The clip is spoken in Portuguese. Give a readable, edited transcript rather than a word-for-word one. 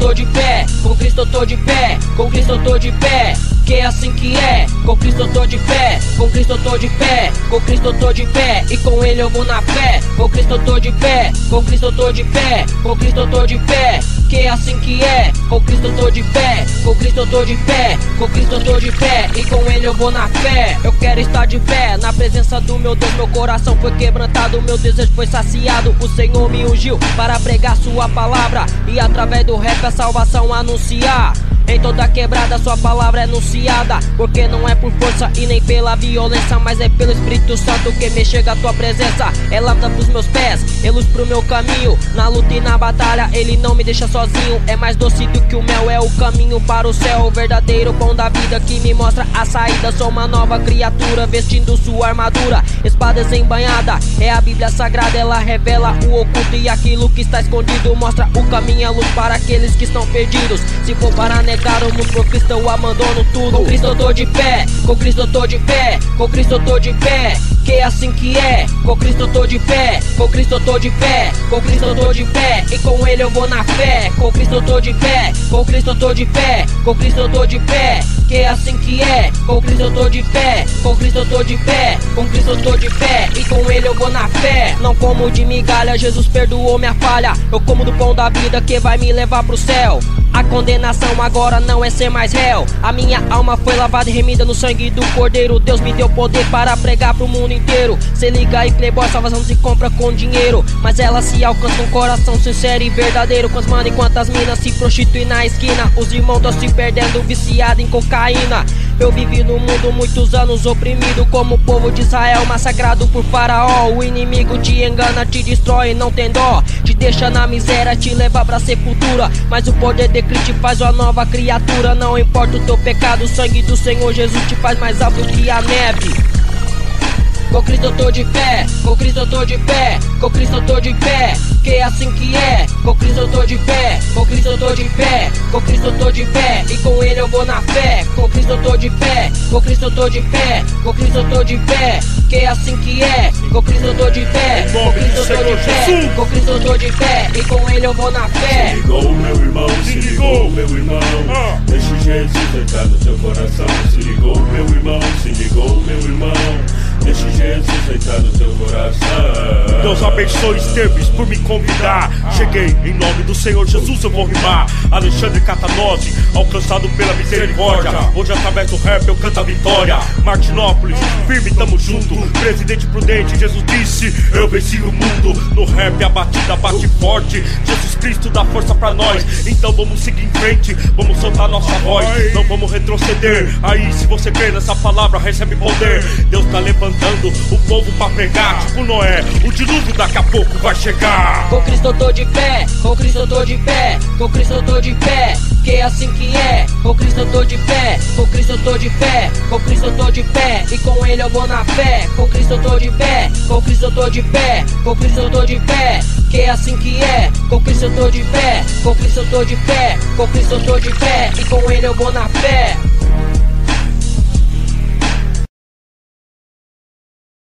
tô de pé, com Cristo eu tô de pé, com Cristo eu tô de pé. Que é assim que é, com Cristo eu tô de pé, com Cristo eu tô de pé, com Cristo eu tô de pé, e com Ele eu vou na fé. Com Cristo eu tô de pé, com Cristo eu tô de pé, com Cristo eu tô de pé. Que é assim que é, com Cristo eu tô de pé, com Cristo eu tô de pé, com Cristo eu tô de pé, e com Ele eu vou na fé. Eu quero estar de pé, na presença do meu Deus. Meu coração foi quebrantado, meu desejo foi saciado. O Senhor me ungiu para pregar sua palavra, e através do rap a salvação anunciar. Em toda quebrada sua palavra é anunciada, porque não é por força e nem pela violência, mas é pelo Espírito Santo que me chega a tua presença. É lâmpada pros meus pés, é luz pro meu caminho. Na luta e na batalha Ele não me deixa sozinho. É mais doce do que o mel, é o caminho para o céu. O verdadeiro pão da vida que me mostra a saída. Sou uma nova criatura vestindo sua armadura, espada desembanhada, é a Bíblia Sagrada. Ela revela o oculto e aquilo que está escondido, mostra o caminho e a luz para aqueles que estão perdidos. Se for para negar o mundo, por Cristo eu abandono tudo. Com Cristo eu tô de pé, com Cristo eu tô de pé, com Cristo eu tô de pé. Que é assim que é, com Cristo eu tô de pé, com Cristo eu tô de pé, com Cristo eu tô de pé, e com Ele eu vou na fé. Com Cristo eu tô de pé, com Cristo eu tô de pé, com Cristo eu tô de pé. Que é assim que é, com Cristo eu tô de pé, com Cristo eu tô de pé, com Cristo eu tô de pé, e com Ele eu vou na fé. Não como de migalha, Jesus perdoou minha falha. Eu como do pão da vida que vai me levar pro céu. A condenação agora não é ser mais réu. A minha alma foi lavada e remida no sangue do Cordeiro. Deus me deu poder para pregar pro mundo inteiro. Se liga aí, playboy, salvação se compra com dinheiro, mas ela se alcança com um coração sincero e verdadeiro. Quantos mano e quantas minas se prostituem na esquina. Os irmãos estão se perdendo, viciados em cocaína. Eu vivi no mundo muitos anos oprimido, como o povo de Israel massacrado por faraó. O inimigo te engana, te destrói, não tem dó, te deixa na miséria, te leva pra sepultura. Mas o poder de Cristo te faz uma nova criatura. Não importa o teu pecado, o sangue do Senhor Jesus te faz mais alto que a neve. Com Cristo eu tô de pé, com Cristo eu tô de pé, com Cristo eu tô de pé. Que é assim que é, com Cristo eu tô de pé, com Cristo eu tô de pé, com Cristo eu tô de pé, e com Ele eu vou na fé. Com Cristo eu tô de pé, com Cristo eu tô de pé, com Cristo eu tô de pé. Que é assim que é, com Cristo eu tô de pé, com Cristo eu tô de pé, com Cristo eu tô de pé, e com Ele eu vou na fé. Se ligou, meu irmão, se ligou, meu irmão, deixe Jesus entrar no teu coração. Se ligou, meu irmão, se ligou, meu irmão, deixe Jesus entrar no teu coração. Deus abençoe Esteves por me convidar. Cheguei, em nome do Senhor Jesus eu vou rimar. Alexandre Catanose, alcançado pela misericórdia. Hoje através do rap eu canto a vitória. Martinópolis, firme, tamo junto. Presidente prudente, Jesus disse, eu venci o mundo. No rap a batida bate forte. Jesus Cristo dá força pra nós. Então vamos seguir em frente, vamos soltar nossa voz, não vamos retroceder. Aí se você crê nessa palavra, recebe poder. Deus tá levantando o povo pra pregar, tipo Noé, o dilúvio daqui a pouco vai chegar. Com Cristo eu tô de pé, com Cristo eu tô de pé, com Cristo eu tô de pé. Que é assim que é, com Cristo eu tô de pé, com Cristo eu tô de pé, com Cristo eu tô de pé, e com Ele eu vou na fé. Com Cristo eu tô de pé, com Cristo eu tô de pé, com Cristo eu tô de pé. Que é assim que é, com Cristo eu tô de pé, com Cristo eu tô de pé, com Cristo eu tô de pé, e com Ele eu vou na fé.